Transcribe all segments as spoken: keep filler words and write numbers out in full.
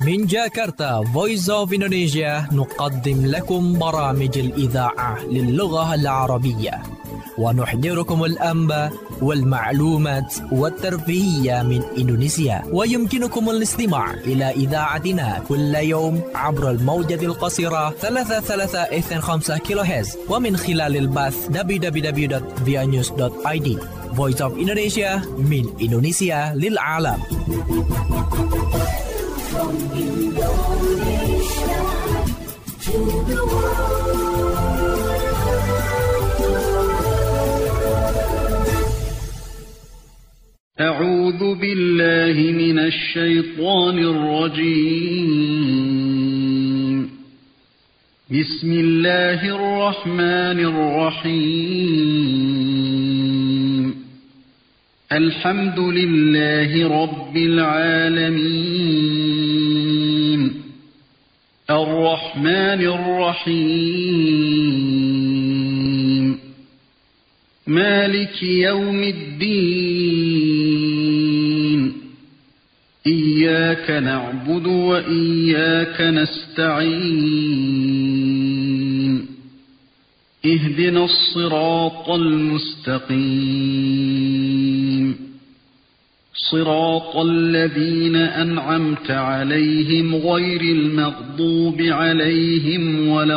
من جاكرتا Voice of Indonesia نقدم لكم برامج الإذاعة للغة العربية ونحضركم الأنباء والمعلومات والترفيهية من إندونيسيا. ويمكنكم الاستماع إلى إذاعتنا كل يوم عبر الموجة القصيرة ثلاثة ثلاثة اثنين خمسة كيلو هرتز ومن خلال البث دبليو دبليو دبليو دوت فيا نيوز دوت آي دي. Voice of Indonesia من إندونيسيا للعالم. From Indonesia to the world. أعوذ بالله من الشيطان الرجيم. بسم الله الرحمن الرحيم. الحمد لله رب العالمين. الرحمن الرحيم. مالك يوم الدين. إياك نعبد وإياك نستعين. اهدنا الصراط المستقيم. صراط الذين أنعمت عليهم غير المغضوب عليهم ولا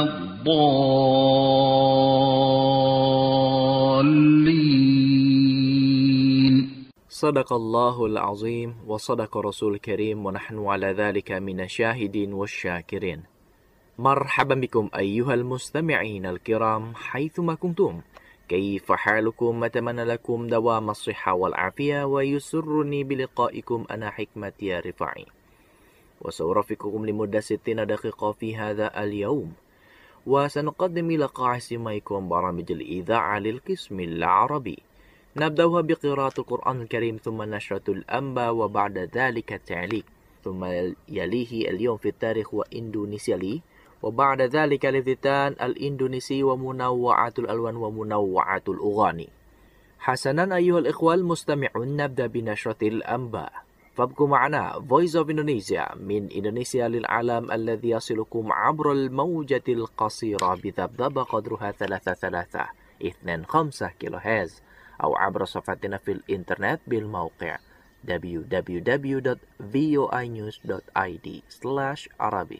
الضالين. صدق الله العظيم وصدق رسول الكريم ونحن على ذلك من الشاهدين والشاكرين. مرحبا بكم أيها المستمعين الكرام حيثما كنتم. كيف حالكم؟ أتمنى لكم دوام الصحة والعافية ويسرني بلقائكم أنا حكمة يا رفاعي وسأرافقكم لمدة ستين دقيقة في هذا اليوم وسنقدم إلى قاع سماعكم برامج الإذاعة للقسم العربي. نبدأها بقراءة القرآن الكريم ثم نشرة الأنباء وبعد ذلك التعليق ثم يليه اليوم في التاريخ وإندونيسيا لي وبعد ذلك الافتتان الإندونيسي ومنوعات الألوان ومنوعات الأغاني. حسنا أيها الإخوة المستمعون نبدأ بنشرة الأنباء فابقوا معنا Voice of Indonesia من إندونيسيا للعالم الذي يصلكم عبر الموجة القصيرة بذبذبة قدرها ثلاثة ثلاثة اثنين خمسة كيلو هرتز أو عبر صفحتنا في الإنترنت بالموقع دبليو دبليو دبليو دوت فيا نيوز دوت آي دي سلاش عربي.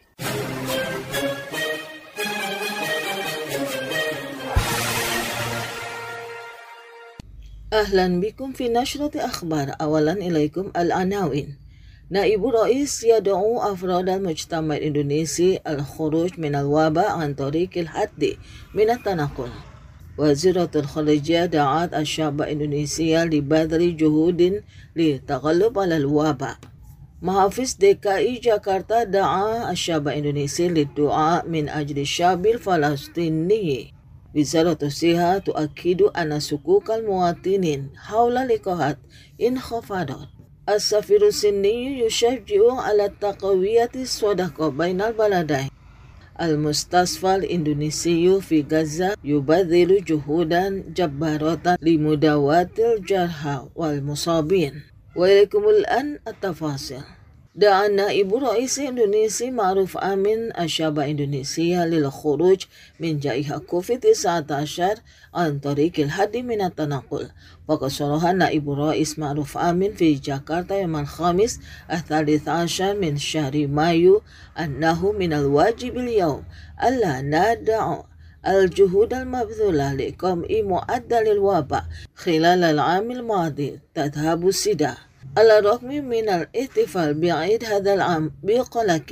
أهلا بكم في نشرة أخبار. أولا إليكم العناوين. نائب رئيس يدعو أفراد المجتمع الإندونيسي الخروج من الوباء عن طريق الحد من التنقل. وزيرة الخارجية دعت الشعب الإندونيسي لبذل جهود للتغلب على الوباء. محافظ دي كي جاكرتا دعا الشعب الإندونيسي للدعاء من أجل الشعب الفلسطيني. وزارة الصحة تؤكد أن سكوك المواطنين حول اللقاحات انخفضت. السفير الصيني يشجع على تقوية الصداقة بين البلدين. المستشفى الإندونيسي في غزة يبذل جهودا جبارة لمداواة الجرحى والمصابين. وإليكم الآن التفاصيل. دعا نائب رئيس إندونيسيا معروف آمين الشعب الإندونيسي للخروج من جائحة كوفيد تسعة عشر عن طريق الحد من التنقل. وقد صرح نائب رئيس معروف آمين في جاكرتا يوم الخامس الثالث عشر من شهر مايو أنه من الواجب اليوم ألا ندع الجهود المبذولة لقمع معدل الوباء خلال العام الماضي تذهب سدى. على الرغم من الاحتفال بعيد هذا العام بقلق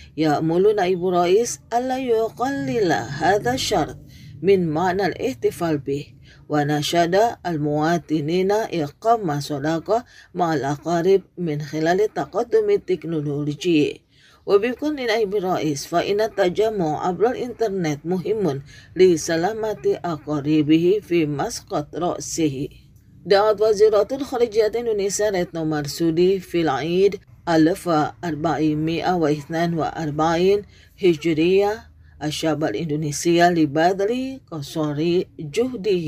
يأمل نائب رئيس ألا يقلل هذا الشرط من معنى الاحتفال به. ونشد المواطنين إقامة صداقة مع الأقارب من خلال التقدم التكنولوجي. وبكل نائب الرئيس فإن التجمع عبر الإنترنت مهم لسلامة أقاربه في مسقط رأسه. دعت وزيرة الخارجية إندونيسيا ريتنو مرسودي في العيد ألف وأربعمائة واثنين وأربعين هجرية الشعب الإندونيسي لبذل قصارى جهده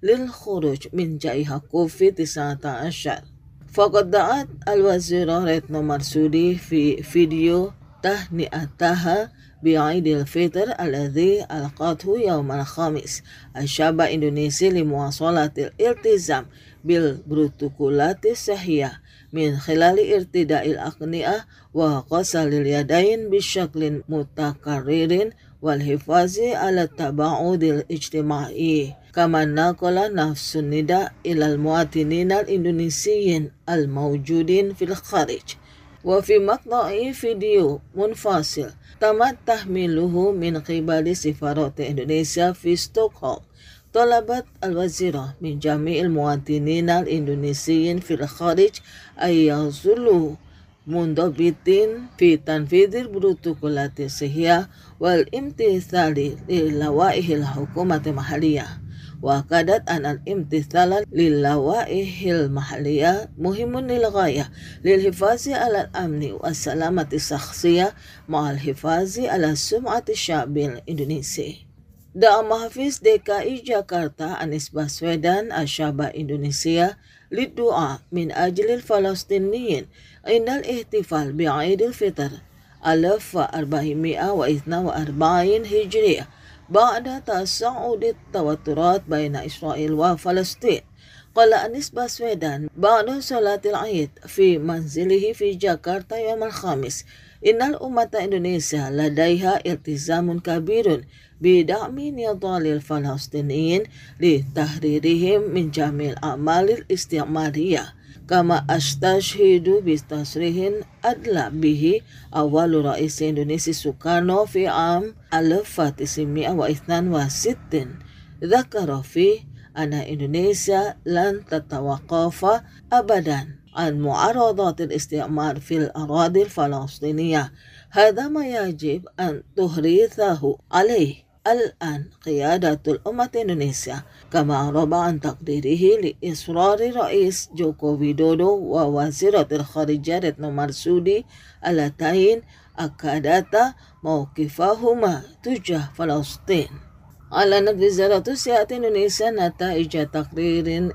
للخروج من جائحة كوفيد تسعة عشر. فقد دعت الوزيرة ريتنو مرسودي في فيديو tahni'ataha bi'idil fitr alladhi alqathu yawmal khamis. Asyaba Indonesia limuwasalatil iltizam bil protokolati sahiyah min khilali irtida'il aqni'ah wa qasalil yadain bisyaklin mutakarririn wal hifazi ala taba'udil ijtima'i kama naqala nafsun nida ilal muatinin al-indonesiyin al-mawjudin fil kharij. Wa fi maqta'i video munfasil tamat tahmiluhu min qibali sifarati Indonesia fi Stockholm. طلبت الوزيرة من جميع المواطنين الإندونيسيين في الخارج أن يظلوا منضبطين في تنفيذ البروتوكولات الصحية والامتثال للوائح الحكومة المحلية. وأكدت أن الامتثال للوائح المحلية مهم للغاية للحفاظ على الأمن والسلامة الشخصية مع الحفاظ على سمعة الشعب الإندونيسي. Da Mahfiz D K I Jakarta Anies Baswedan asyaba Indonesia liddu'a min ajlil Falastiniyin indal ihtifal bi'idil fitr alaf wa arba'imi'a wa ithna wa arba'in hijriyah ba'da tasa'udit tawaturat baina Israel wa Falastin. Qala Anies Baswedan ba'da salatil Eid fi manzilihi fi Jakarta yawm al-khamis innal ummata Indonesia ladaiha iltizamun kabirun bida'mi niyadalil Falastiniyin li tahririhim min jamil amalil isti'mariyah kama astashhidu bistasrihin adla bihi awalu rais Indonesia Sukarno fi am alif tisimi'a wa ithnan wa sittin dhakara fi anna Indonesia lan tatawaqafa abadan عن معارضات الاستعمار في الأراضي الفلسطينية. هذا ما يجب أن تحرثه عليه الآن قيادة الأمة الإندونيسية كما عرب عن تقديره لإصرار رئيس جوكو ويدودو ووزيرة الخارجية رتنو مرسودي اللتين أكدتا موقفهما تجاه فلسطين. أعلنت وزارة الصحة إندونيسيا نتائج تقرير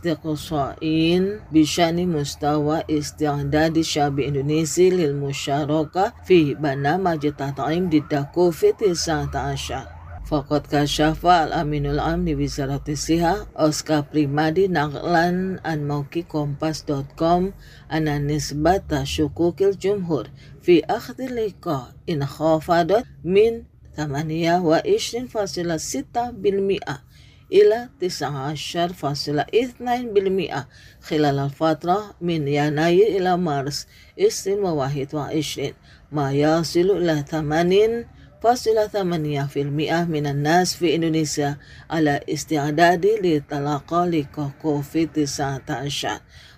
استقصائي بشأن مستوى استعداد الشعب الإندونيسي للمشاركة في برنامج التطعيم ضد كوفيد تسعة عشر. فقد كشف الأمين العام لوزارة الصحة أوسكار بريمادي نقلا عن موقع كومباس دوت كوم أن نسبة شكوك الجمهور في أخذ اللقاح انخفضت من ثمانية وعشرين فاصلة ستة بالمئة إلى تسعة عشر فاصلة اثنين بالمئة خلال الفترة من يناير إلى مارس ألفين وواحد وعشرين ما يصل إلى ثمانين فاصلة ثمانية بالمئة من الناس في إندونيسيا على استعداد لتلقى لقاح كوفيد تسعة عشر.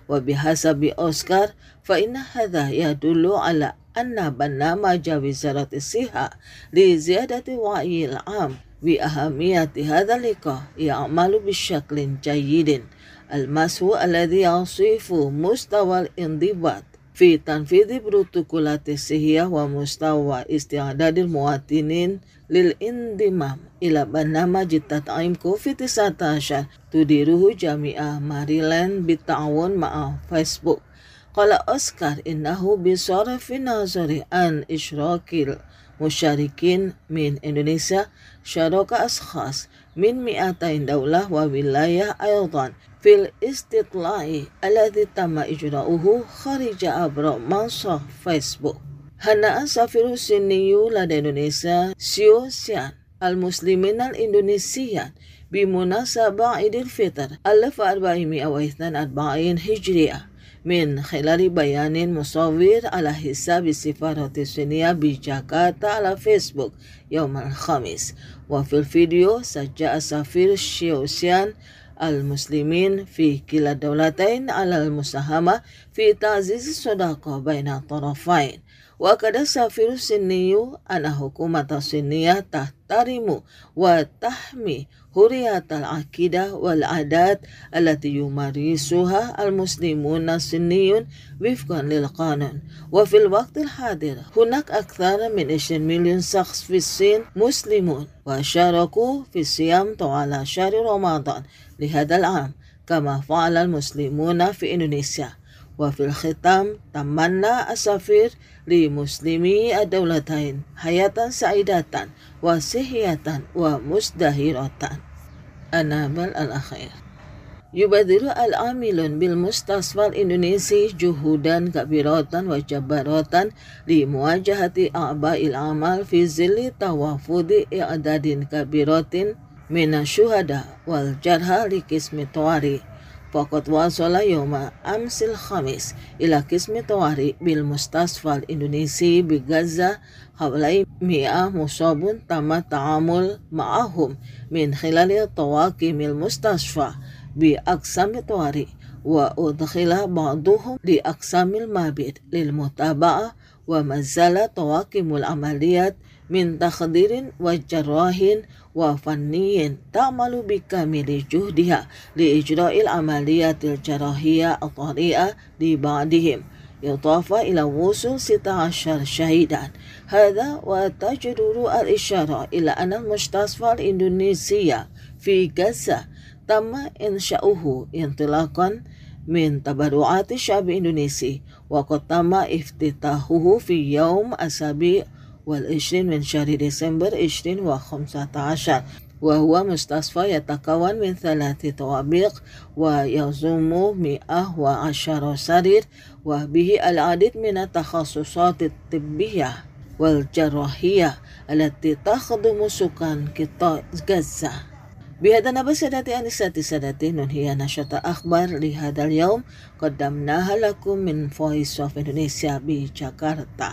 وبحسب أوسكار فإن هذا يدل على أن برنامج وزارة الصحة لزيادة وعي العام بأهمية هذا اللقاح يعمل بشكل جيد. المسؤول الذي يصف مستوى الانضباط في تنفيذ بروتوكولات الصحية ومستوى استعداد المواطنين للانضمام إلى برنامج التطعيم كوفيد تسعة عشر تديره جامعة ماريلاند بالتعاون مع فيسبوك. قال أوسكار إنه بصرف النظر عن إشراك المشاركين من إندونيسيا شارك أشخاص من مئتين دولة وولاية أيضا في الاستطلاع الذي تم إجراؤه خارج عبر منصة فيسبوك. هنأ سفير الصيني لدى إندونيسيا سيو سيان المسلمين الإندونيسيين بمناسبة عيد الفطر ألف وأربعمائة واثنين وأربعين هجرية من خلال بيان مصور على حساب السفارة الصينية بجاكرتا على فيسبوك يوم الخميس. وفي الفيديو سجل سفير سيو سيان المسلمين في كلا الدولتين على المساهمة في تعزيز الصداقة بين الطرفين. وأكد السفير الصيني أن حكومة الصينية تحترم وتحمي حرية العقيدة والعادات التي يمارسها المسلمون الصينيون وفقا للقانون. وفي الوقت الحاضر هناك أكثر من عشرين مليون شخص في الصين مسلمون وشاركوا في الصيام طوال شهر رمضان لهذا العام كما فعل المسلمون في إندونيسيا. وفي الختام تمنى السفير لمسلمي الدولتين حياة سعيدة وصحية ومزدهرة. النابل الأخير. يبذل العاملون بالمستشفى الإندونيسي جهودا كبيرة وجبارة لمواجهة أعباء العمل في ظل توافد أعداد كبيرة من الشهداء والجرحى لقسم الطوارئ. فقد وصل يوم أمس الخميس إلى قسم الطوارئ بالمستشفى الإندونيسي بغزة حوالي مئة مصاب تم التعامل معهم من خلال طواقم المستشفى بأقسام الطوارئ، وأدخل بعضهم لأقسام المبيت للمتابعة، وما زال طواقم العمليات من تخدير وجراح وفني تعمل بكامل جهدها لإجراء العمليات الجراحية الطارئة لبعضهم، إضافة إلى وصول ستة عشر شهيدا. هذا وتجدر الإشارة إلى أن المستشفى الإندونيسية في غزة تم إنشاؤه انطلاقا من تبرعات الشعب الإندونيسي، وقد تم افتتاحه في يوم السابع والعشرين من شهر ديسمبر ألفين وخمسة عشر، وهو مستشفى يتكون من ثلاث طوابق ويضم مئة وعشرة سرير، وبه العديد من التخصصات الطبية والجراحية التي تخدم سكان قطاع غزة. بهذا نبأ سادتي أنساتي سادتي ننهي نشرة أخبار لهذا اليوم قدمناها لكم من Voice of Indonesia بجاكرتا.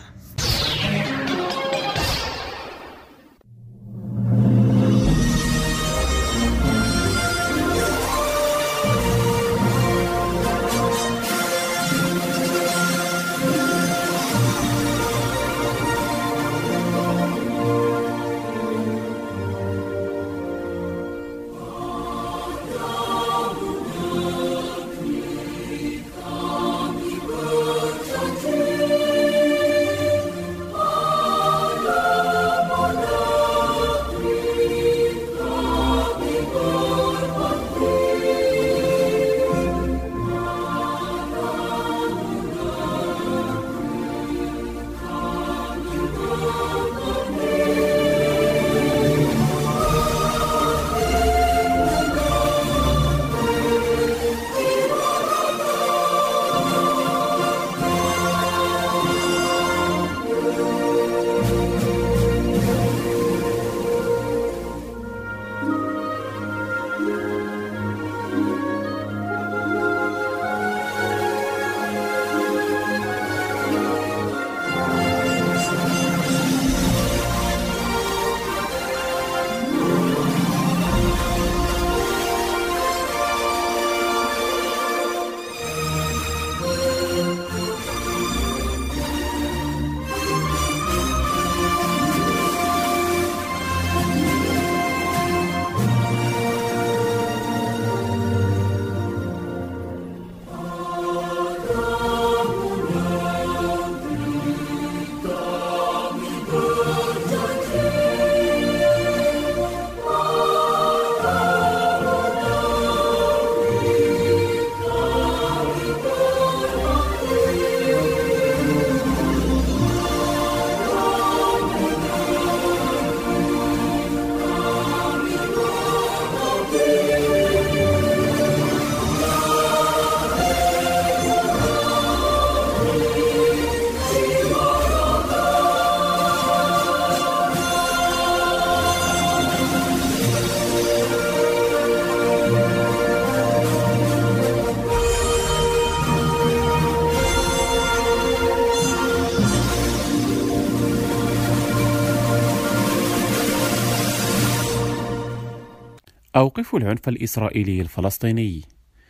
أوقفوا العنف الإسرائيلي الفلسطيني.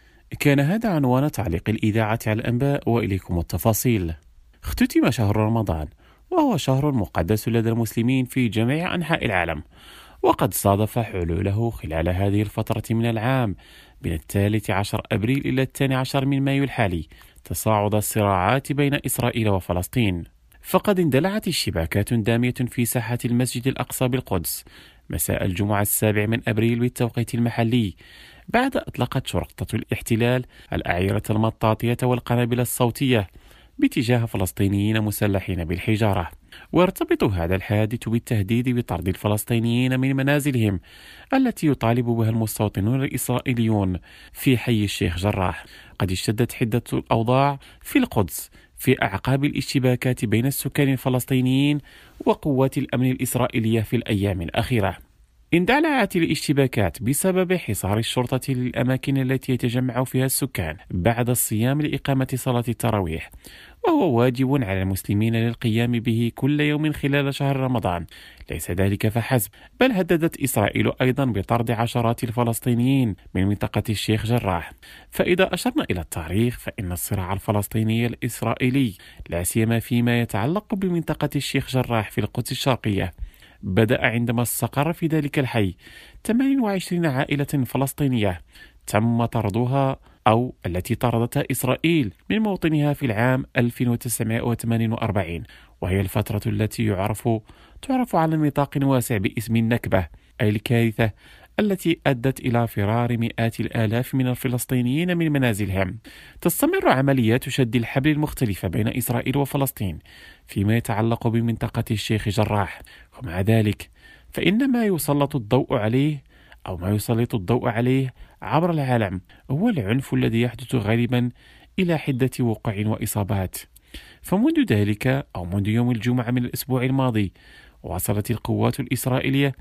كان هذا عنوان تعليق الإذاعة على الأنباء، وإليكم التفاصيل. اختتم شهر رمضان، وهو شهر مقدس لدى المسلمين في جميع أنحاء العالم، وقد صادف حلوله خلال هذه الفترة من العام من الثالث عشر أبريل إلى الثاني عشر من مايو الحالي تصاعد الصراعات بين إسرائيل وفلسطين، فقد اندلعت اشتباكات دامية في ساحة المسجد الأقصى بالقدس مساء الجمعة السابع من أبريل بالتوقيت المحلي بعد أطلقت شرطة الاحتلال الأعيرة المطاطية والقنابل الصوتية باتجاه فلسطينيين مسلحين بالحجارة. ويرتبط هذا الحادث بالتهديد بطرد الفلسطينيين من منازلهم التي يطالب بها المستوطنون الإسرائيليون في حي الشيخ جراح. قد اشتدت حدة الأوضاع في القدس في أعقاب الاشتباكات بين السكان الفلسطينيين وقوات الأمن الإسرائيلية في الأيام الأخيرة. اندلعت الاشتباكات بسبب حصار الشرطة للأماكن التي يتجمع فيها السكان بعد الصيام لإقامة صلاة التراويح، وهو واجب على المسلمين للقيام به كل يوم خلال شهر رمضان. ليس ذلك فحسب، بل هددت إسرائيل أيضا بطرد عشرات الفلسطينيين من منطقة الشيخ جراح. فإذا أشرنا إلى التاريخ فإن الصراع الفلسطيني الإسرائيلي لا سيما فيما يتعلق بمنطقة الشيخ جراح في القدس الشرقية بدأ عندما استقر في ذلك الحي ثمانية وعشرين عائلة فلسطينية تم طردها أو التي طردتها إسرائيل من موطنها في العام ألف وتسعمائة وثمانية وأربعين، وهي الفترة التي يعرف تعرف على نطاق واسع باسم النكبة، أي الكارثة التي أدت إلى فرار مئات الآلاف من الفلسطينيين من منازلهم. تستمر عمليات شد الحبل المختلفة بين إسرائيل وفلسطين فيما يتعلق بمنطقة الشيخ جراح، ومع ذلك فإن ما يسلط الضوء عليه أو ما يسلط الضوء عليه عبر العالم هو العنف الذي يحدث غالبا إلى حدة وقوع وإصابات. فمنذ ذلك أو منذ يوم الجمعة من الأسبوع الماضي واصلت القوات الإسرائيلية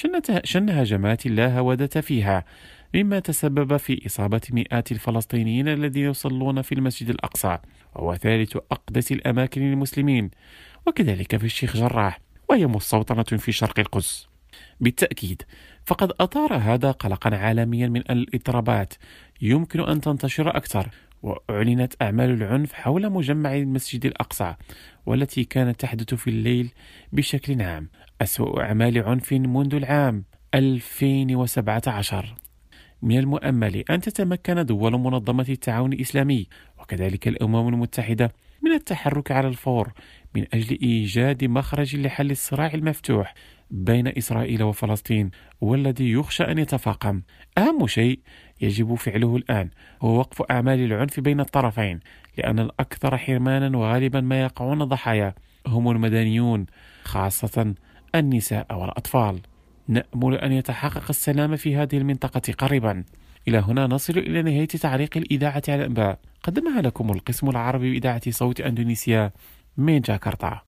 شن هجمات لا هودة فيها، مما تسبب في إصابة مئات الفلسطينيين الذين يصلون في المسجد الأقصى، وهو ثالث أقدس الأماكن للمسلمين، وكذلك في الشيخ جراح وهي مستوطنة في شرق القدس. بالتأكيد فقد أثار هذا قلقا عالميا من الاضطرابات يمكن أن تنتشر أكثر، وأعلنت أعمال العنف حول مجمع المسجد الأقصى والتي كانت تحدث في الليل بشكل عام أسوأ أعمال عنف منذ العام ألفين وسبعة عشر. من المؤمل أن تتمكن دول منظمة التعاون الإسلامي وكذلك الأمم المتحدة من التحرك على الفور من أجل إيجاد مخرج لحل الصراع المفتوح بين إسرائيل وفلسطين والذي يخشى أن يتفاقم. أهم شيء يجب فعله الآن هو وقف أعمال العنف بين الطرفين، لأن الأكثر حرمانا وغالبا ما يقعون ضحايا هم المدنيون، خاصة النساء والأطفال. نأمل أن يتحقق السلام في هذه المنطقة قريبا. إلى هنا نصل إلى نهاية تعليق الإذاعة على الأنباء، قدمها لكم القسم العربي بإذاعة صوت أندونيسيا من جاكرتا.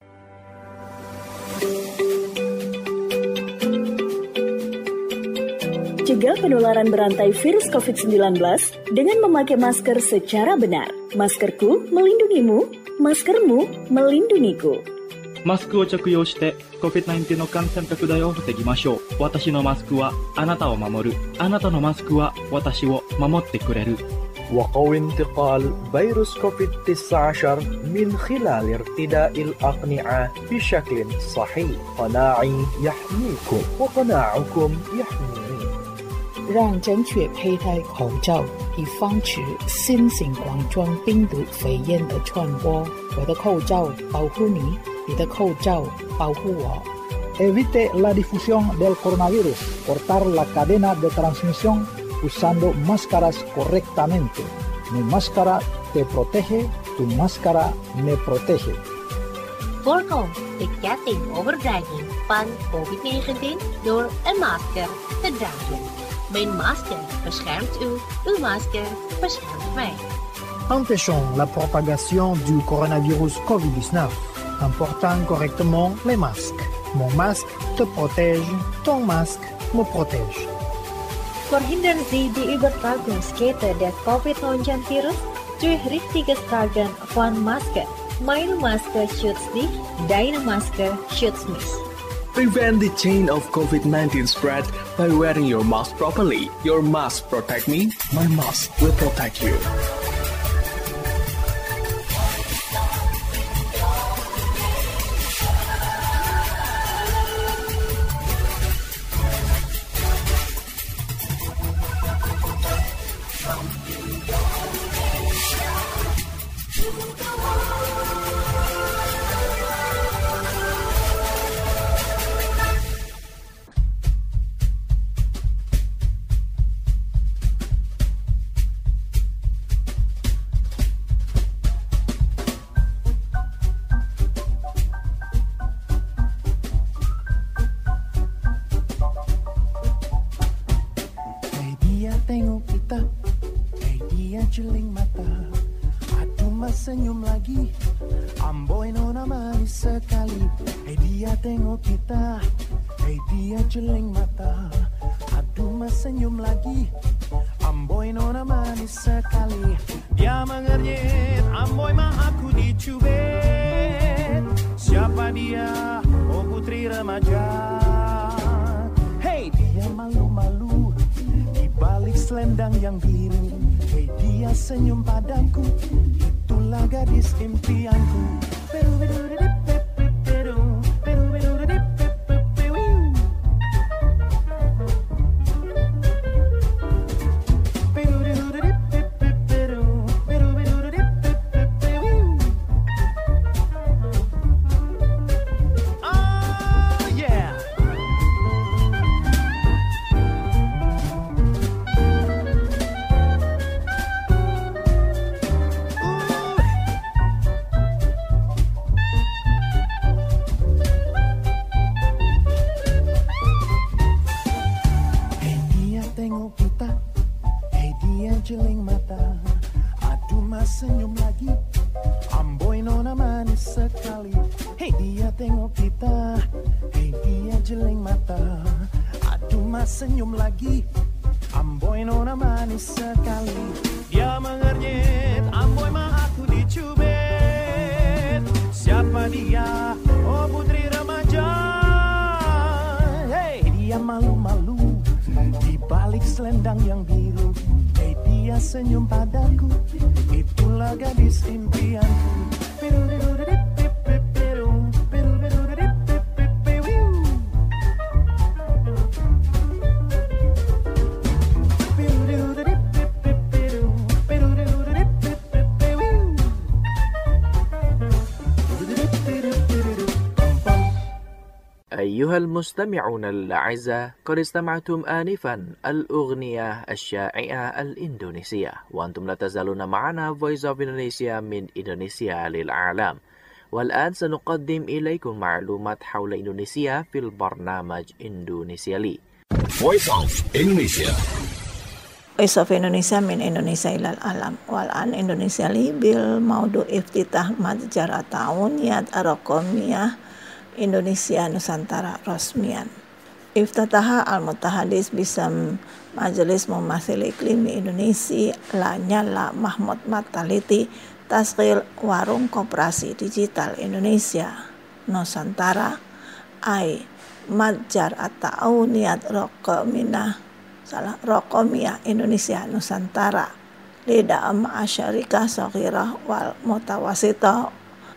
Cegah penularan berantai virus covid sembilan belas dengan memakai masker secara benar. Maskerku melindungimu, maskermu melindungiku. マスクを着用して コビッドナインティーン の感染拡大を防ぎましょう。私のマスクはあなたを守る。あなたのマスクは私を守ってくれる。 وقوي انتقال فيروس كوفيد تسعة عشر من خلال ارتداء الأقنعة بشكل صحيح. قناعي يحميكم وقناعكم يحميني. 让正确佩戴口罩，以防止新型冠状病毒肺炎的传播。我的口罩保护你，你的口罩保护我。 Evite la difusión del coronavirus. Cortar la cadena de transmisión usando máscaras correctamente. Mi máscara te protege, tu máscara me protege. Voorkom de ketting overdraging van covid negentien door een masker te dragen. Mijn masker beschermt u, uw masker beschermt mij. Empêchons la propagation du coronavirus covid dix-neuf en portant correctement les masques. Mon masque te protège, ton masque me protège. Verhindern Sie die Übertragungskette des covid neunzehn virus durch richtiges Tragen von Maske. Meine Maske schützt dich, deine Maske schützt mich. Prevent the chain of covid nineteen spread by wearing your mask properly. Your mask protect me, my mask will protect you. jeling mata, aduh mas senyum lagi, amboi nona manis sekali. Hei dia tengok kita, hei dia jeling mata, aduh mas senyum lagi, amboi nona manis sekali. Dia mengernyit, amboi mah aku dicubit. Siapa dia? Oh putri remaja. Hei dia malu-malu di balik selendang yang biru. Hei dia senyum padaku, itulah gadis impianku. Peru peru dip peru peru peru dip peru. Jeling mata, aduh mas senyum lagi, amboi nona manis sekali. Hei dia tengok kita, hei dia jeling mata, aduh mas senyum lagi, amboi nona manis sekali. Dia mengernyit, amboi mah aku dicubit. Siapa dia? Oh putri remaja. Hei dia malu-malu di balik selendang yang biru. Hei dia senyum padaku, itulah gadis impianku. Peru peru dip peru peru peru dip peru. Peru dip peru peru peru dip peru. أيها المستمعون الأعزاء، قد استمعتم آنفا الأغنية الشائعة الإندونيسية، وأنتم لا تزالون معنا Voice of Indonesia من إندونيسيا للعالم. والآن سنقدم إليكم معلومات حول إندونيسيا في البرنامج إندونيسيا لي. Voice of Indonesia. Voice of Indonesia من إندونيسيا إلى العالم. والآن إندونيسيا لي بالموضوع افتتاح متجر التعاونيات الرقمية Indonesia Nusantara Rosmian. Iftataha al-Mutahadis Bisam Majelis Mumathil Iklimi Indonesia Lanyala Mahmud Mataliti Tasqil Warung Koperasi Digital Indonesia Nusantara Ai Madjar At-Ta'awuniyat Rokomina Salah Rokomiyah Indonesia Nusantara Lida'am Asyarikah Soghirah Wal Mutawasito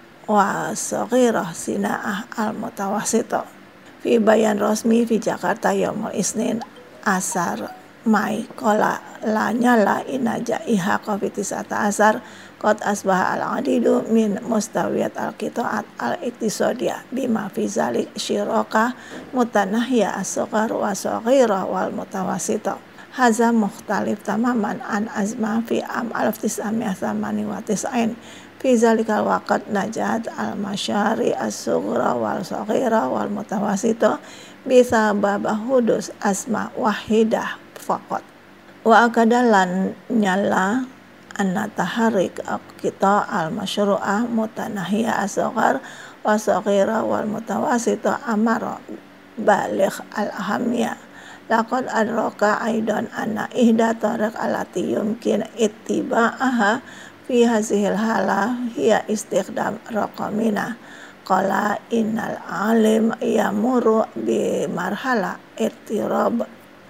wa Soghirah Sina'ah al-Mutawasito fi bayan rosmi fi Jakarta yaumul isnin asar Mai kola lanyala inaja iha covid asar kot asbah al-adidu min mustawiyat al-qita'at al-iktisodiyah bima fi zalik syirokah mutanahya as-soghar wa soghirah wal mutawasito. Haza mukhtalif tamaman an azma fi am alif tis'amiyah thamani wa tis'ain fi zalikal waqt najat al-masyari as-sughra wal saghira wal mutawasito bisa babah hudus asma wahidah faqat wa akadalan nyala anna taharik kita al-masyru'ah mutanahiyah as-sughar wa saghira wal mutawasito amara baligh al-ahamiyah. Laqad adraka aidan anna ihda tariq allati yumkin ittiba'aha fi hazihil hala hiya istikhdam raqamina qala innal alim yamuru bi marhala ittirab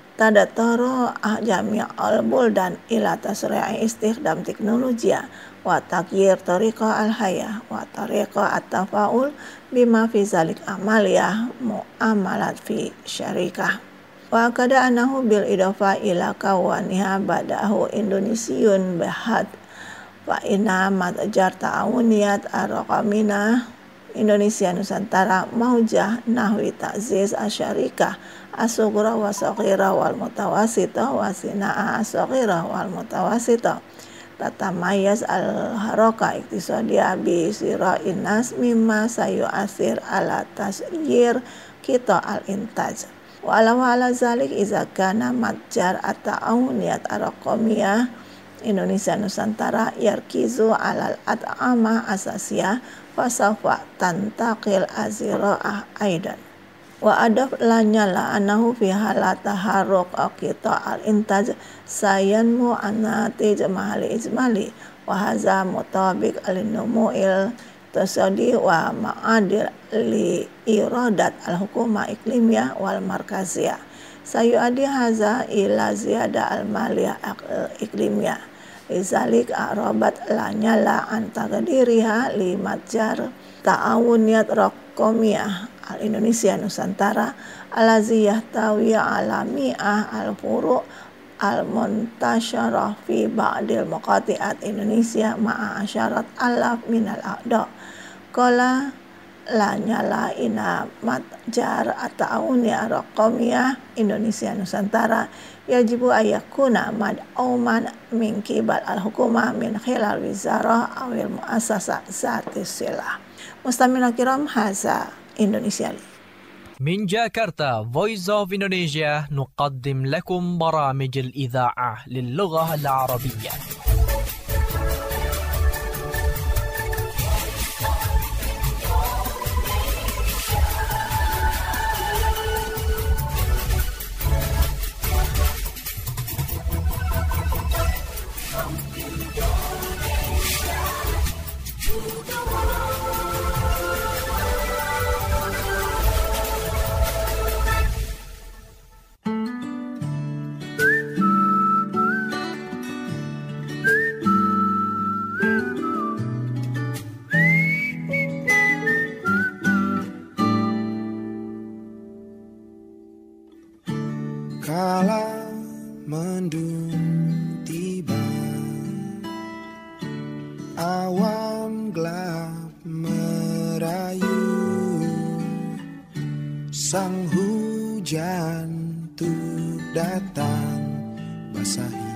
tadataro jami'al buldan ila tasri'i istikhdam teknologiya wa taghyir tariqa al-hayah wa tariqa at-tafaul bima fi zalik amaliyah muamalat fi syarikah. Wa kada anahu bil idafa ila kawaniha badahu Indonesiun bahad wa inna matjar ta'awuniyat ar-raqamina Indonesia Nusantara maujah nahwi ta'ziz asyarikah as-sughra wa saghira wal mutawasita wa sina'a as-saghira wal mutawasita tatamayaz al-haraka iktisadiyah bi sira'in nas mimma sayu'asir ala tasyir kita al-intaj. Walau ala zalik iza kana matjar at-ta'awuniyat ar-raqamiyah Indonesia Nusantara yarkizu alal at'amah asasiyah fasawfa tantaqil azira'ah aidan. Wa adaf lanyala anahu fi halata haruk aqita al-intaj sayanmu anati jamahali ijmali wa haza mutabik al-numu'il tasadi wa ma'adil li iradat al-hukumah iklimiyah wal markaziyah. Sayu'adi haza ila ziyada al-maliyah iklimiyah. Izalik arabat lanyala antagdiriha li matjar ta'awuniyat rakomiyah al-Indonesia Nusantara alazi yahtawi alami'ah al-furu' al-muntasyarah fi ba'dil muqati'at Indonesia ma'a asyarat alaf minal a'da. Qala lanyala ina matjar at-ta'awuniyah rakomiyah Indonesia Nusantara yajibu ayakuna mad'auman min kibal al-hukumah min khilal wizarah awil mu'asasah zati silah. Mustamina kiram haza Indonesia. من جاكرتا Voice of Indonesia نقدم لكم برامج الإذاعة للغة العربية. Kala mendung tiba, awan gelap merayu, sang hujan tuh datang basahi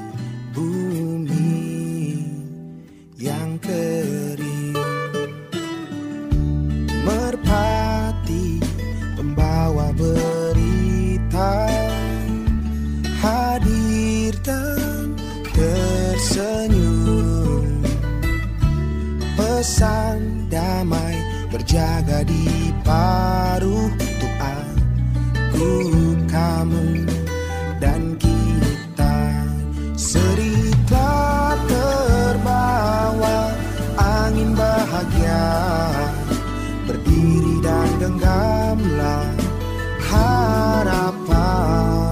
bumi yang kering. Merpati pembawa berita hadir dan tersenyum, pesan damai berjaga di paruh untuk aku, kamu dan kita. Cerita terbawa angin bahagia, berdiri dan genggamlah harapan.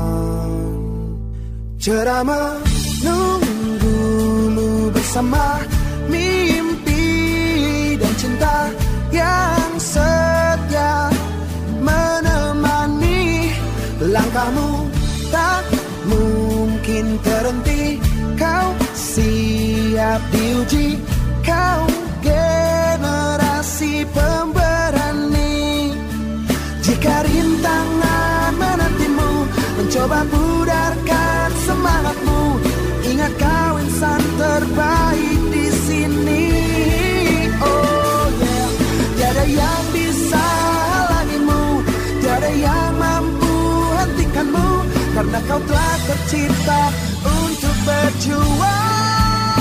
Cerama nunggumu bersama mimpi dan cinta yang setia menemani langkahmu, tak mungkin terhenti. Kau siap diuji, kau generasi pemberani. Jika rintangan menantimu, mencoba pudarkan semangatmu. Ingat kau insan terbaik di sini. Oh yeah, tiada yang bisa halangimu, tiada yang mampu hentikanmu, karena kau telah tercipta untuk berjuang.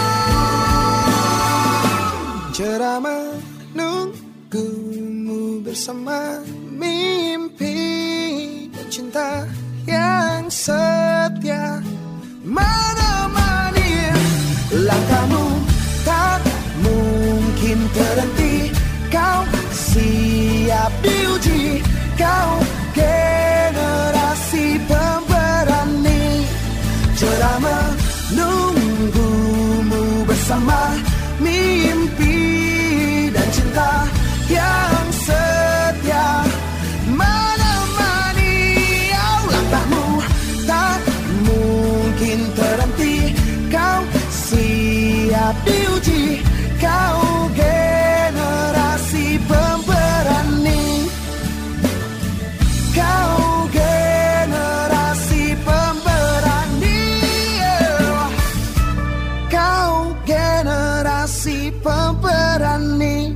Cerama nunggumu bersama mimpi dan cinta yang setia menemani langkahmu, tak mungkin terhenti. Kau siap diuji, kau generasi pemberani. Cerama nunggumu bersama mimpi dan cinta yang setia menemani langkahmu, tak mungkin terhenti. Kau siap diuji, kau generasi pemberani. Kau generasi pemberani. Kau generasi pemberani.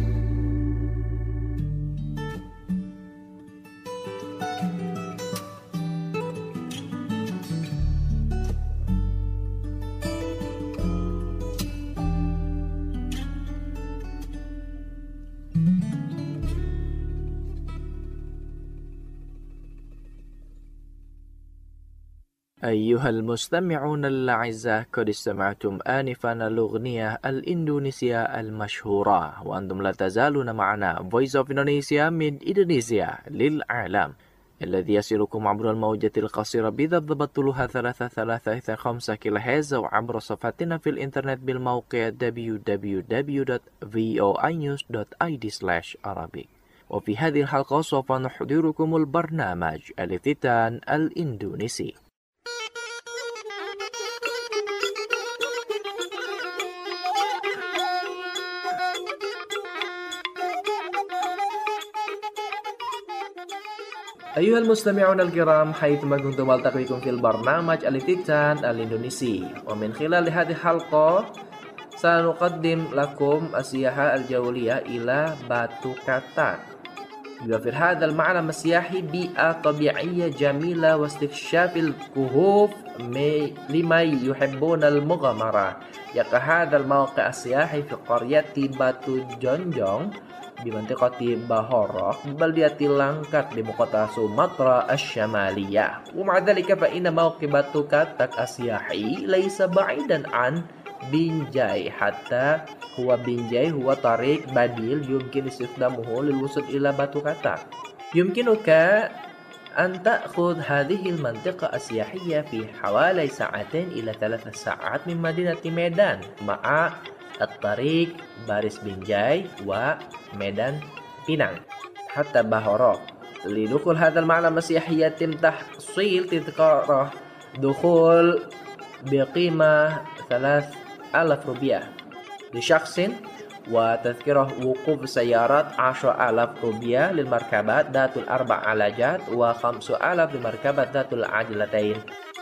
أيها المستمعون الأعزاء، قد استمعتم آنفا الأغنية الإندونيسية المشهورة، وأنتم لا تزالون معنا Voice of Indonesia من إندونيسيا للعالم، الذي يصلكم عبر الموجة القصيرة بضبط طولها ثلاثة ثلاثة خمسة كيلو هرتز، وعبر صفحتنا في الإنترنت بالموقع دبليو دبليو دبليو دوت فوي نيوز دوت آي دي سلاش عربي. وفي هذه الحلقة سوف نحضركم البرنامج الافتتان الإندونيسي. أيها المستمعون الكرام، حيثما كنتم ألتقيكم في البرنامج الافتتان الإندونيسي، ومن خلال هذه الحلقة سنقدم لكم السياحة الجولية إلى باتو كاتاك. يوفر هذا المعلم السياحي بيئة طبيعية جميلة واستكشاف الكهوف لمن يحبون المغامرة. يقع هذا الموقع السياحي في قرية باتو جونجong بمنطقة باهورok ببلدة لانكات بمقاطعة سومطرة الشمالية. ومع ذلك فإن موقع باتو كاتاك السياحي ليس بعيدا عن بنجاي، حتى هو بنجاي هو طريق بديل يمكن استخدامه للوصول إلى باتو كاتاك. يمكنك أن تأخذ هذه المنطقة السياحية في حوالي ساعتين إلى ثلاث ساعات من مدينة ميدان مع الطريق باريس بنجاي وميدان بينang حتى باهورok. لدخول هذا المعلم السياحي يتم تحصيل تذكرة دخول بقيمة ثلاث آلاف روبيا لشخص، وتذكرة وقوف سيارات عشرة آلاف روبيا للمركبات ذات الأربع عجلات وخمس آلاف للمركبات ذات العجلتين.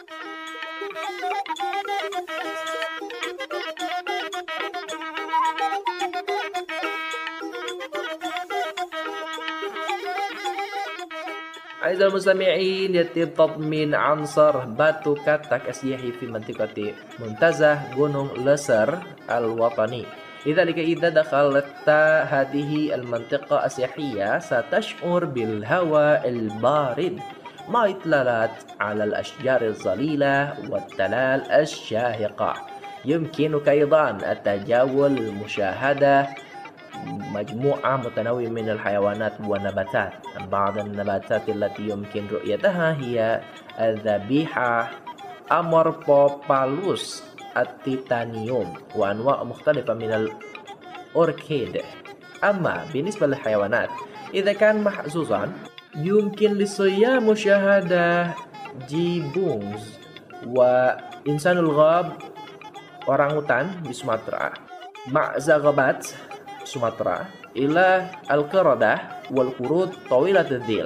أعزائي المستمعين، يتم تضمين عنصر باتو كاتاك السياحي في منطقة منتزه غونونغ لسر الوطني. لذلك إذا دخلت هذه المنطقة السياحية ستشعر بالهواء البارد مع إطلالات على الأشجار الظليلة والتلال الشاهقة. يمكنك أيضا التجول لمشاهدة مجموعة متنوعة من الحيوانات والنباتات. بعض النباتات التي يمكن رؤيتها هي الذبيحة أموربوبالوس التيتانيوم وأنواع مختلفة من الأوركيد. أما بالنسبة للحيوانات، إذا كان محظوظا يمكن للسياح مشاهدة جيبونز وإنسان الغاب orangutan di Sumatera مع زغبات سومطرة إلى القردة والقرود طويلة الذيل.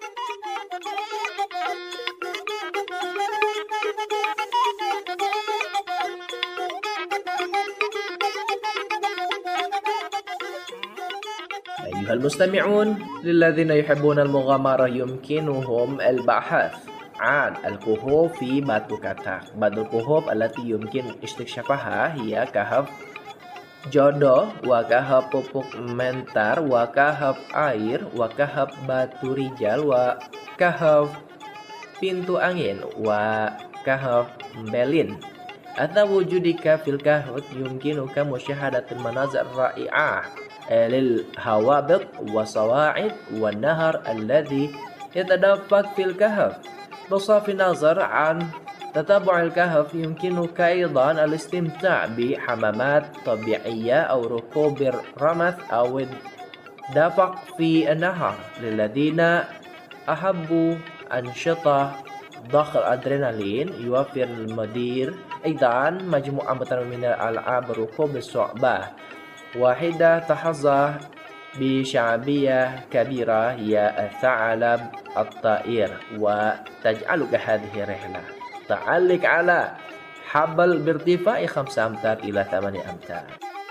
أيها المستمعون، للذين يحبون المغامرة يمكنهم البحث عن الكهوف في باتو كاتاك. بعض الكهوف التي يمكن استكشافها هي كهف Jodoh, wakahab pupuk mentar, wakahab air, wakahab batu rijal, wakahab pintu angin, wakahab belin. Atau wujudika fil kahf yumkinuka musyahadatul manazir ra'i'ah lil hawabit wa sawa'id wa nahar alladhi yatadaffaq fil kahf. بصرف النظر عن تتبع الكهف يمكنك أيضا الاستمتاع بحمامات طبيعية أو ركوب الرمث أو الدفق في النهر. للذين أحبوا أنشطة ضخ الأدرينالين يوفر المدير أيضا مجموعة متنوعة من الألعاب ركوب الصعبة. واحدة تحظى بشعبية كبيرة هي الثعلب الطائر، وتجعلك هذه الرحلة تعلق على حبل بارتفاع خمسة أمتار إلى ثمانية أمتار.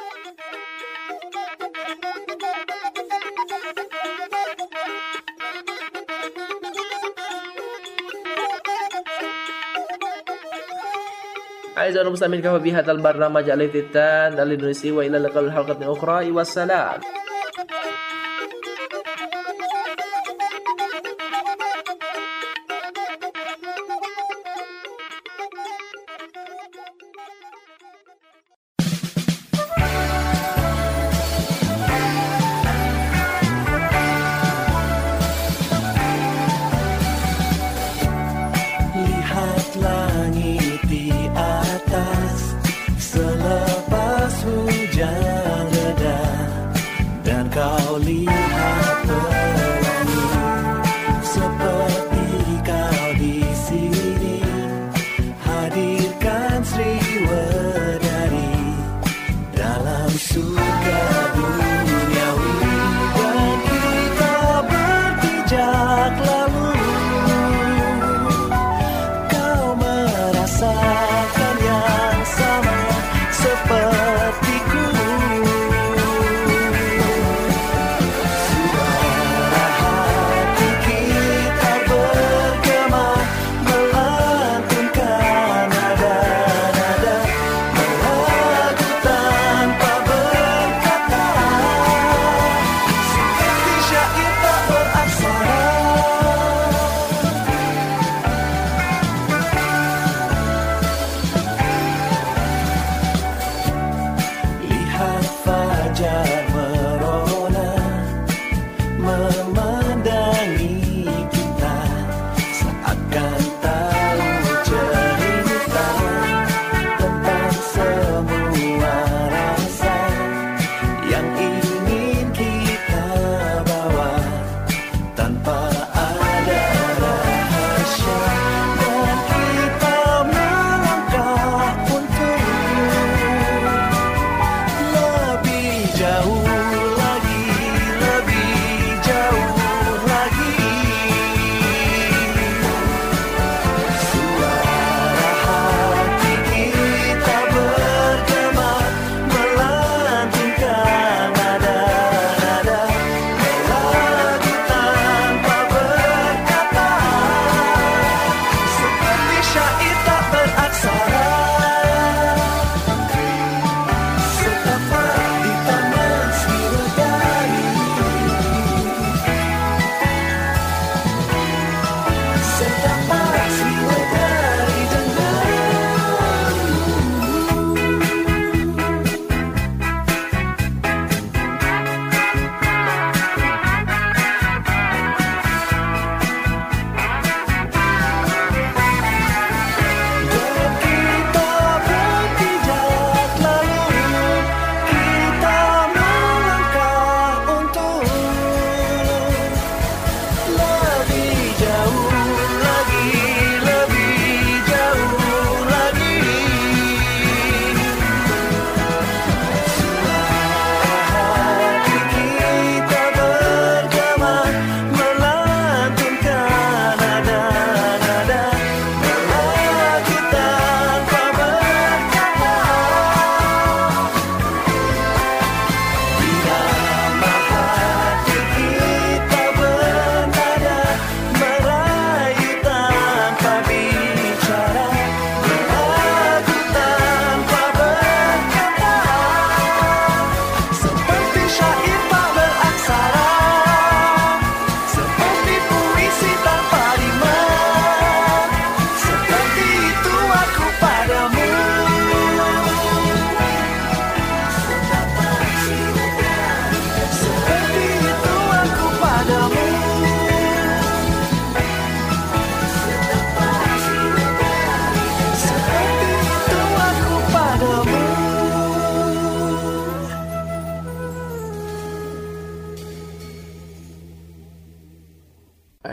أعزائي المستمعين، كفى بهذا البرنامج الافتتان الإندونيسي، وإلى اللقاء الحلقة أخرى، والسلام.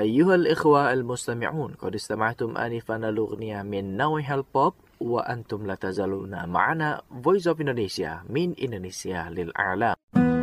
أيها الإخوة المستمعون، قد استمعتم آنفا الأغنية من نوع البوب، وأنتم لا تزالون معنا Voice of Indonesia من إندونيسيا للإعلام.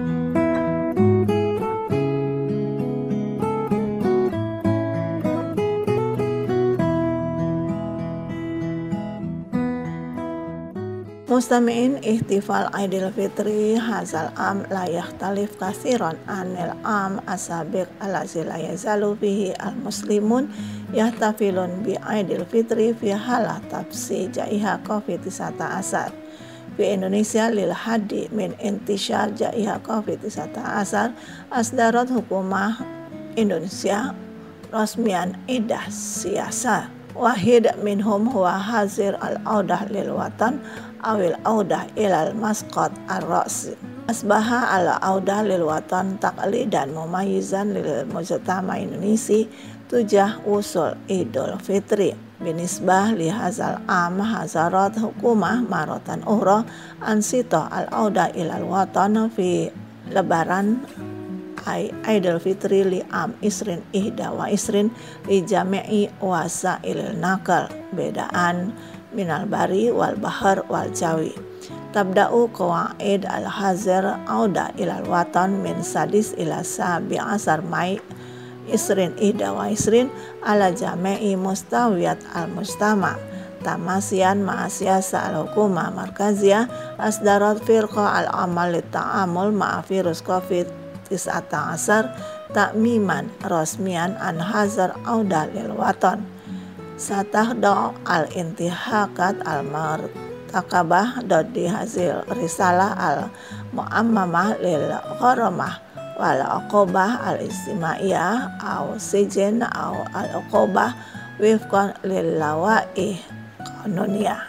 Mustami'in, ihtifal Aidil Fitri hazal am la yakhtalif katsiran anil am asabiq allazi la yazalu fihi al-muslimun yahtafilun bi Aidil Fitri fi halah tabsi jaiha covid sembilan belas. Di Indonesia lil hadi min intishar jaiha covid sembilan belas asdarat hukumah Indonesia rasmian idah siyasa. Wahid minhum huwa hazir al-audah lil watan awil audah ilal masqat ar-ra's. Asbaha al-audah lil watan taqlidan mumayyizan lil mujtama Indonesia tujah usul Idul Fitri. Binisbah li hazal am hazarat hukumah maratan ukhra ansita al-audah ilal watan fi lebaran Aidil Fitri li am isrin ihda wa isrin li jami'i wasa ilil nakal bedaan minal bari wal bahar wal jawi. Tabda'u qawaid al hazir auda ilal watan min sadis ila sabi asar mai isrin ihda wa isrin ala jami'i mustawiyat al mustama. Tamasian ma'asyasa al-hukumah markaziyah asdarat firqa al-amal li ta'amul ma'a virus covid tis'ata asar takmiman rasmian an hazar auda lil watan. Satahda al intihakat al martakabah dodi hasil risalah al muammamah lil gharamah wal aqobah al istimaiyah au sijen au al aqobah wifqan lil lawaih qanuniyah.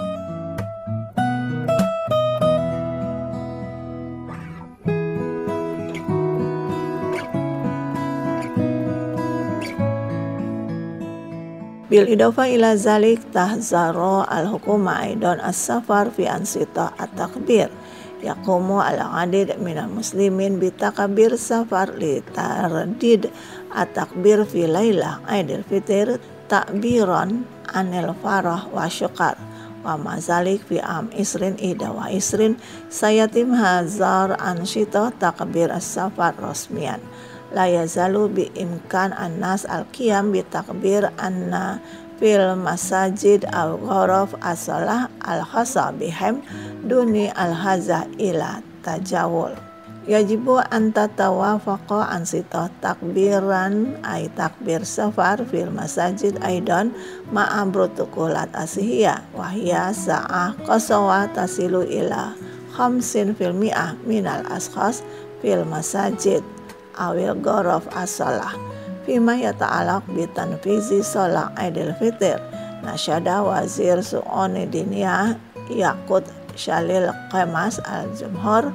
Bil idofa ila zalik tahzaro al-hukuma aidan as-safar fi ansita at-takbir yaqumu al-adid minal muslimin bitakbir safar li tardid at-takbir fi lailah Aidil Fitr takbiran anil farah wa syukar wa mazalik fi am isrin ida wa isrin sayatim hazar ansyita takbir as-safar rasmian. La yazalu bi imkan annas al-qiyam bi takbir anna fil masajid al-ghuraf asalah al-khasa bihim duni al-hazah ila tajawul. Yajibu an tatawafaqa ansita takbiran ay takbir safar fil masajid aidan ma'a protokolat asihiyah wahya sa'ah qasawa tasilu ila khamsin fil mi'ah minal askhas fil masajid awil ghuraf asalah fima yata'alaq bitanfizi sholat Aidil Fitr. Nasyada wazir su'oni diniyah Yaqut Shalil Qemas al-Jumhur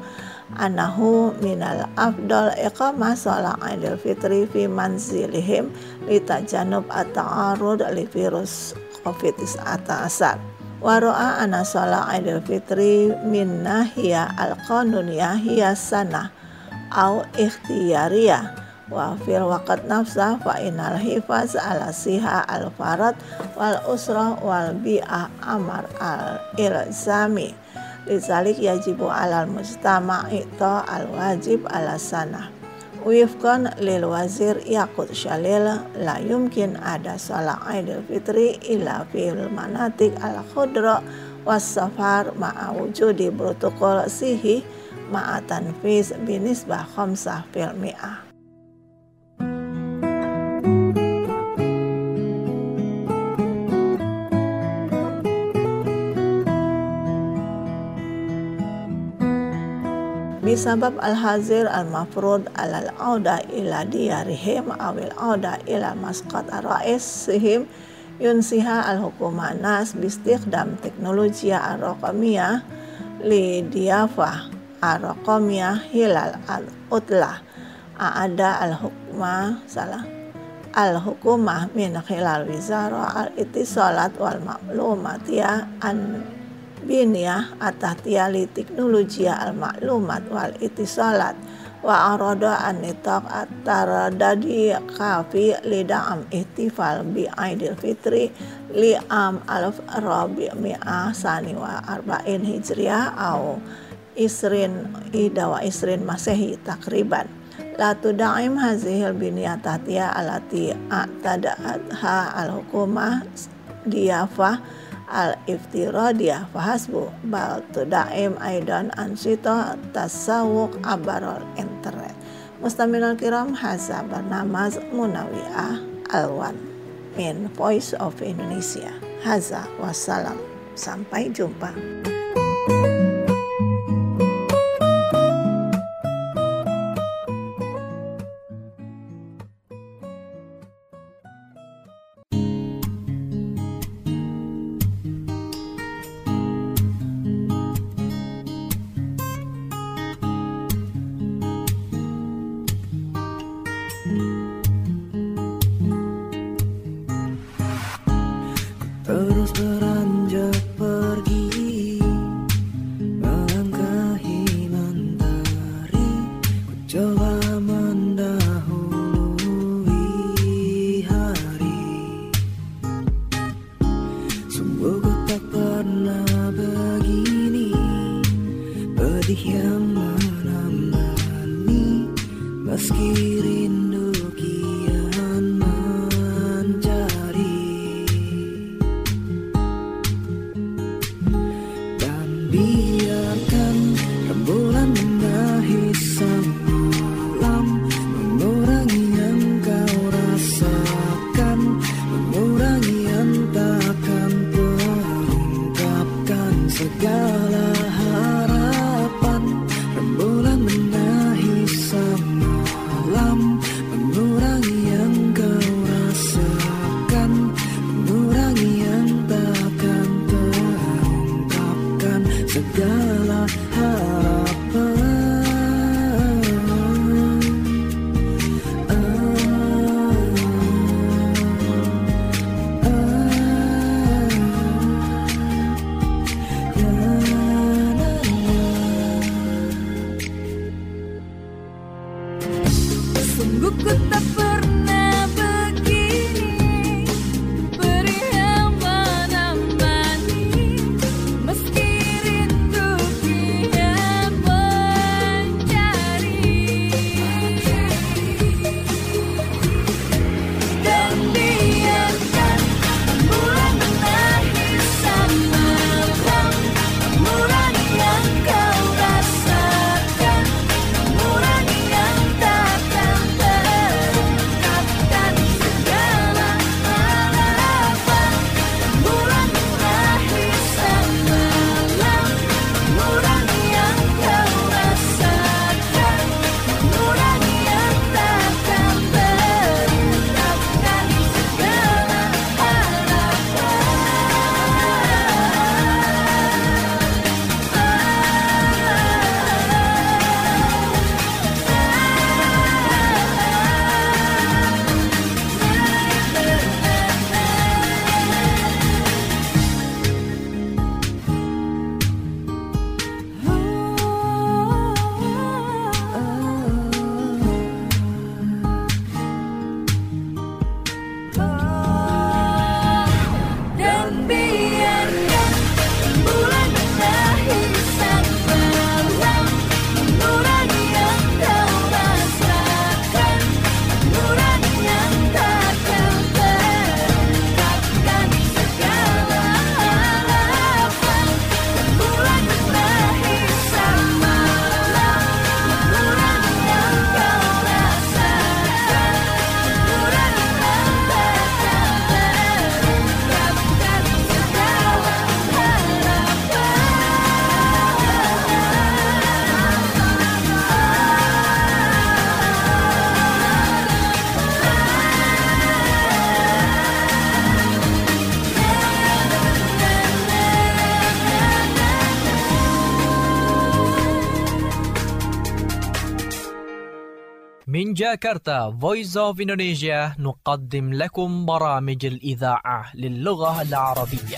anahu minal afdal iqamah sholat Aidil Fitri fi manzilihim litajanub at-ta'arud li virus covid sembilan belas. Waro'a anna sholat Aidil Fitri min nahiyah al-qanuniyah hiya sanah au ikhtiyariyah wa fil waqt nafsah fa inal hifaz ala siha al farad wal usrah wal bi'ah amar al ilzami lizalik yajibu alal mujtama'i ta al wajib ala sanah wifqan lil wazir Yaqut Shalil la yumkin ada salat Aidil Fitri illa fil manatik al khudra was safar ma'a wujudi protokol sihi ma'a tanfiz binisbah khamsah fil mi'ah. Bisabab al-hazir al-mafrud alal auda ila diyarihim awil auda ila masqat ar-ra'isihim yunsiha al-hukumah nas bistikhdam teknologi ar-raqamiyah li diyafah ar-raqamiyah hilal al-utlah a'ada al-hukmah salah al-hukumah min khilal wizara al-ittisalat wal ma'lumatiyah an biniyah atahtiyah li teknologi al-maklumat wal itisalat wa arada an nitaq at-taradadi kafi lidam ihtifal bi Aidil Fitri li am alf rabi'ah sani wa arba'in hijriyah au isrin ida wa isrin masehi takriban. La tudaim hazihil biniyatatiya alati a'tada'atha al-hukumah diyafah al-iftiradiyah fahasbu bal tudaim aidan ansita tasawuk abarol internet. Mustamilal kiram haza bernamaz Munawiah Alwan min Voice of Indonesia. Haza wassalam, sampai jumpa. Terus beranjak pergi, melangkahi mentari, ku coba mendahului hari. Sungguh ku tak pernah begini, pedih yang menemani, meski rindu kian mencari. Biarkan rembulan menahi sang malam, mengurangi yang kau rasakan, mengurangi yang takkan terungkapkan segala harapan. Rembulan menahi sang malam, mengurangi yang kau rasakan, mengurangi yang takkan terungkapkan segala harapan. Sungguh ku tak pernah begini, beri yang menemani, meski rindu kian mencari. Dan biarkan bulan menahi sang malam, mengurangi yang kau rasakan, mengurangi yang takkan terungkapkan segala harapan. Bulan menahi sang malam, mengurangi yang kau rasakan, mengurangi yang takkan terungkapkan segala dan biarkan bulan menahi sang malam, mengurangi yang kau rasakan, mengurangi yang takkan terungkapkan segala harapan. Bulan menahi sang malam, mengurangi yang kau rasakan, mengurangi yang takkan terungkapkan segala من جاكرتا Voice of Indonesia نقدم لكم برامج الإذاعة للغة العربية.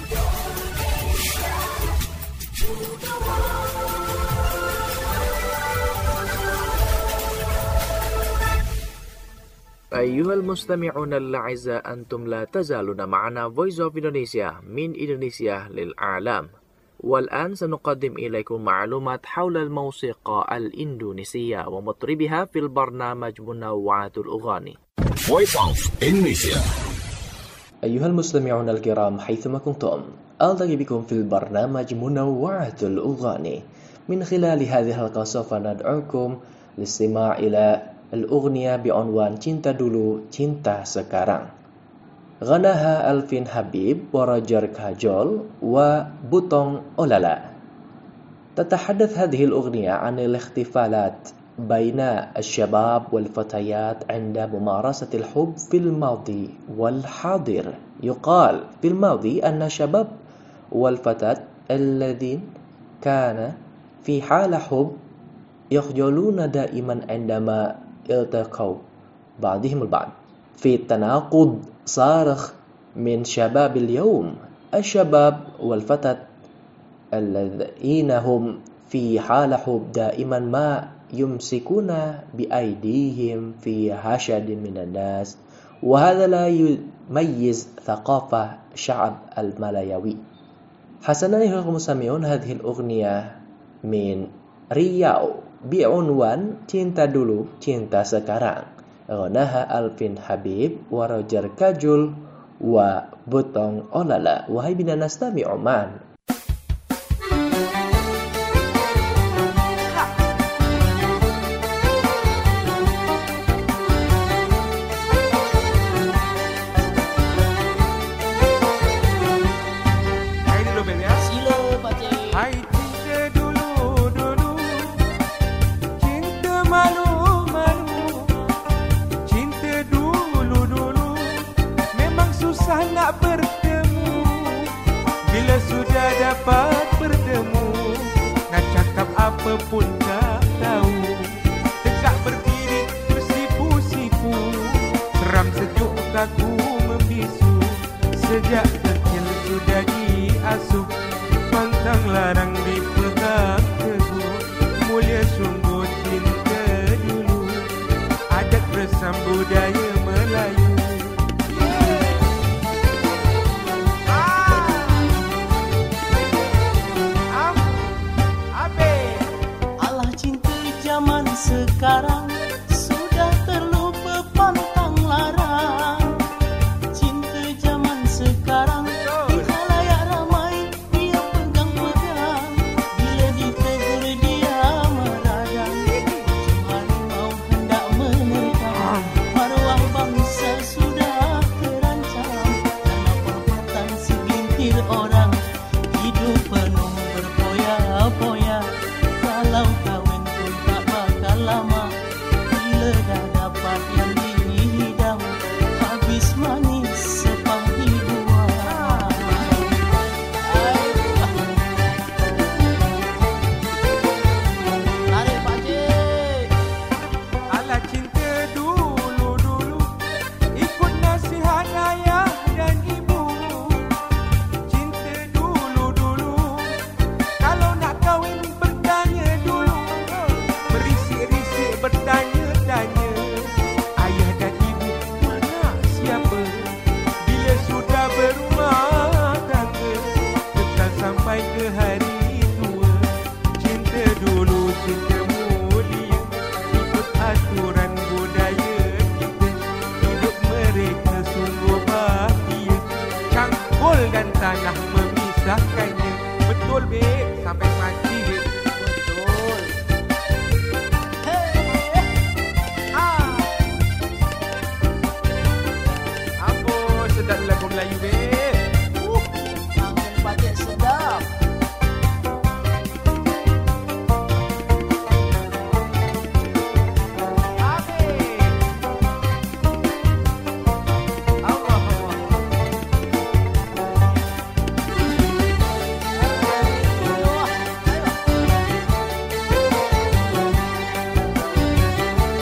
أيها المستمعون الأعزاء أنتم لا تزالون معنا Voice of Indonesia من إندونيسيا للعالم. والآن سنقدم إليكم معلومات حول الموسيقى الإندونيسية ومطربها في البرنامج منوعات الأغاني. Voice of Indonesia. أيها المستمعون الكرام حيثما كنتم، ألتقي بكم في البرنامج منوعات الأغاني. من خلال هذه الحلقة سوف ندعوكم للاستماع إلى الأغنية بعنوان Cinta Dulu, Cinta Sekarang. غناها ألفين حبيب ورجر كاجول وبوتون أولالا. تتحدث هذه الأغنية عن الاحتفالات بين الشباب والفتيات عند ممارسة الحب في الماضي والحاضر. يقال في الماضي أن الشباب والفتاة الذين كان في حال حب يخجلون دائما عندما التقوا بعضهم البعض، في تناقض صارخ من شباب اليوم. الشباب والفتاة الذين هم في حال حب دائما ما يمسكون بأيديهم في حشد من الناس، وهذا لا يميز ثقافة شعب الملايوي. حسنا أيها المستمعون، هذه الأغنية من رياو بعنوان Cinta Dulu, Cinta Sekarang. غناها ألفين حبيب ورجر كاجول وبوتون أولالا. وهي بنا نستمع معا. Dapat bertemu, nak cakap apa pun tak tahu. Tegak berdiri tersipu-sipu, seram sejuk kaku membisu. Sejak kecil sudah diasuh, pantang larang dipegang teguh. Mulia sungguh cinta dulu, adat resam budaya Melayu. Sekarang sudah terlupa pantang larang. Cinta zaman sekarang di khalayak ramai dia pegang-pegang. Bila ditegur dia meradang, macam harimau hendak menerkam. Maruah bangsa sudah terancam karena perbuatan segelintir orang. Hidup penuh berpoya-poya, kalau kawin pun tak bakal lama. Bila dah dapat yang dihidang, habis manis sepahit buah. Tarik pakcik. Alah cinta dulu-dulu, ikut nasihat ayah dan ibu. Cinta dulu-dulu, kalau nak kahwin bertanya dulu. Berisik-risik bertanya-tanya, ayah dan ibu mana siapa? Bila sudah berumah tangga, kekal sampai ke hari tua. Cinta dulu, cinta mulia, ikut aturan budaya kita. Hidup mereka sungguh bahagia, cangkul dan tanah memisahkannya. Betul babe, sampai mati babe. Betul. Sedap lagu Melayu, babe. Uh, Angin pakcik sedap.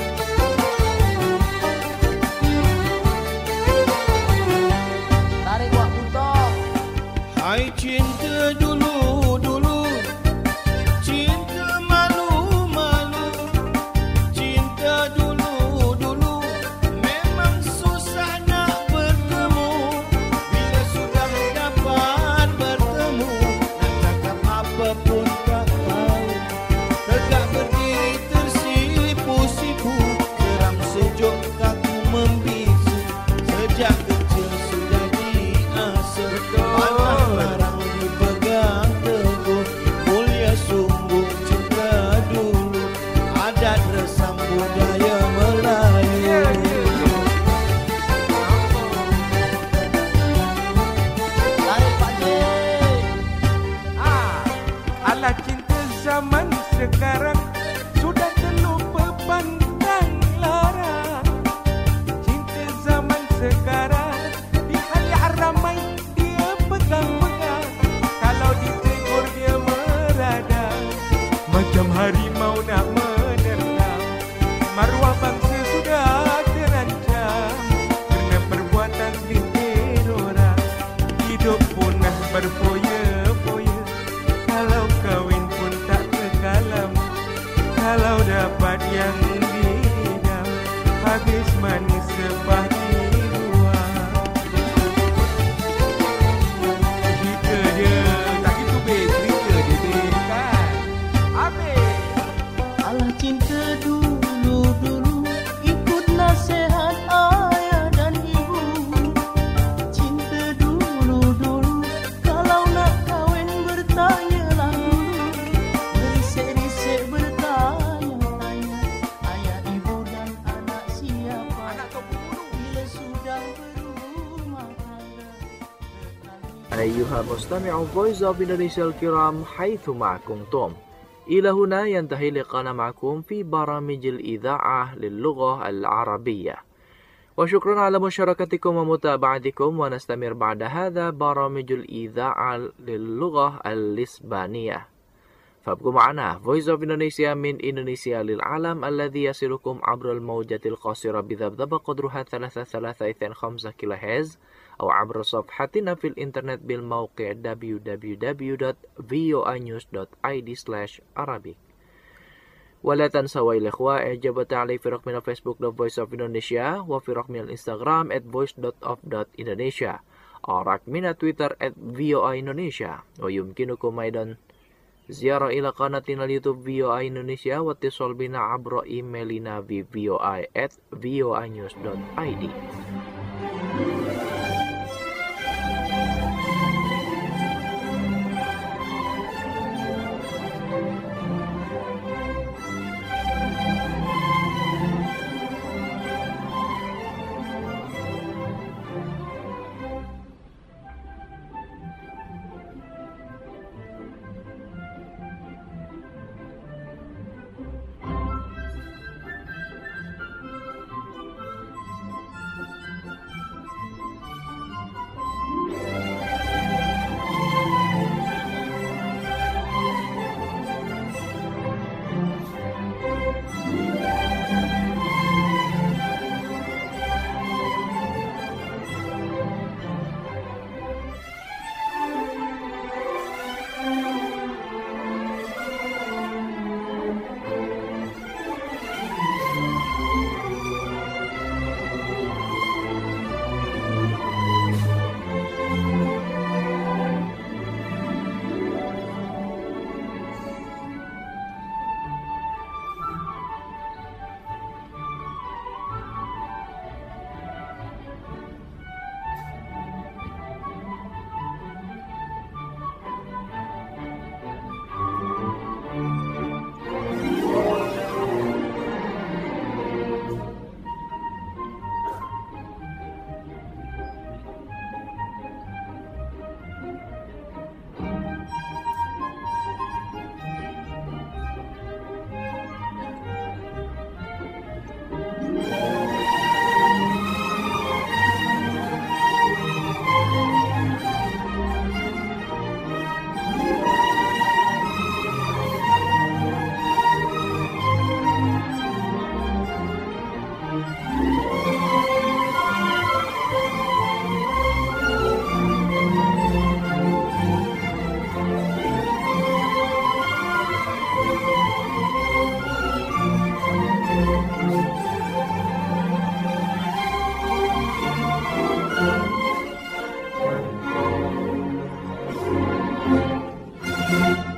Tarik Hai cinta dulu-dulu, cinta malu-malu, cinta dulu-dulu memang susah nak bertemu. Bila sudah dapat bertemu, nak cakap apa pun tak tahu. Tegak berdiri tersipu-sipu, geram sejuk kaku membisu. Sejak kecil sudah diasuh, panah larang dipegang teguh. Mulia sungguh cinta dulu, adat resam budaya Melayu. Tarik Pak J. Ah, ala cinta zaman sekarang sudah terlupa pandang larang. Cinta zaman sekarang di hal ramai dia pegang-pegang. Kalau ditegur dia meradang, macam harimau nak menerkam. Maruah bangsa sudah terancam kerana perbuatan selintir orang. Hidup punah berfoya-foya, kalau kahwin pun tak kekalam. Kalau dapat yang diidam, habis manis sebah dibuang. Cerita je, tak gitu be, cerita je be kan. Habis. Alah cinta dulu-dulu, ikut nasihat ayah dan ibu. Cinta dulu-dulu, kalau nak kahwin bertanyalah dulu. Berisik-risik bertanya-tanya, ayah ibu dan anak siapa. Bila sudah berumah tangga. أيها المستمع فويس أوف إندونيسيا الكرام حيثما كنتم، إلى هنا ينتهي لقاءنا معكم في برامج الإذاعة للغة العربية، وشكرا على مشاركتكم ومتابعتكم. ونستمر بعد هذا برامج الإذاعة للغة الإسبانية، فابقوا معنا فويس أوف إندونيسيا من إندونيسيا للعالم الذي يصلكم عبر الموجة القصيرة بذبذبة قدرها ثلاثة ثلاثة اثنين خمسة كيلو هرتز، أو عبر صفحتنا في الإنترنت بالموقع دبليو دبليو دبليو دوت فيو آي نيوز دوت آي دي سلاش عربي. ولا تنسوا يا الإخوة إعجاب وتعليق في رقمنا فيسبوك دوت فويس أوف إندونيسيا، وفي رقمنا الإنستغرام at voice dot of dot indonesia، أو رقمنا تويتر at فيو آي إندونيسيا. ويمكنكم أيضا زيارة إلى قناتنا اليوتيوب فيو آي إندونيسيا، واتصال بنا عبر إيميلنا في فيو آي at فيو آي نيوز دوت آي دي. Thank you.